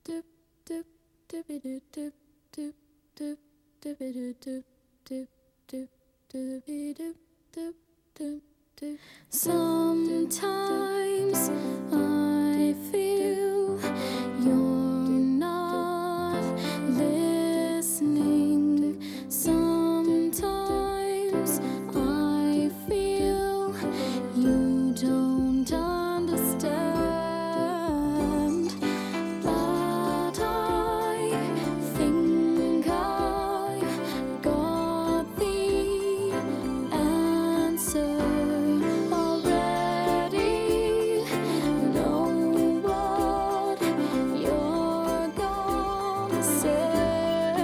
doop doop doopy doop doop doop doop doopy doop doop doop doop doopy doop doop doop doop. Sometimes I feel you're not listening. Sometimes I feel you don't understand. But I think I got the answer already. Know what you're gonna say.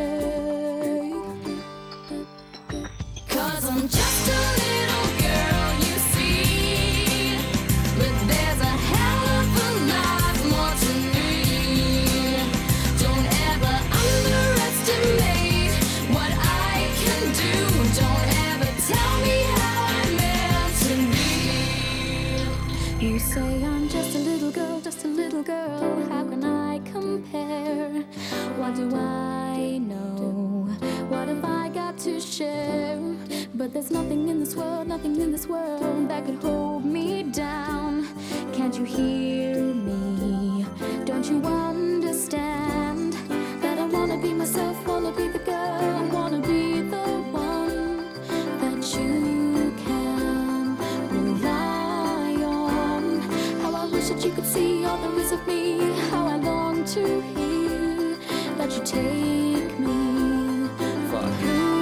'Cause I'm just a little girl, you see, but there's a hell of a lot more to me. Don't ever underestimate what I can do. Don't ever tell me how I'm meant to be. You say I'm just a little girl, just a little girl. How can I compare? What do I know? What have I got to share? But there's nothing in this world, nothing in this world that could hold me down. Can't you hear me? Don't you understand that I wanna be myself, wanna be the girl, wanna be the one that you can rely on. How I wish that you could see all there is of me. How I long to hear that you take me for who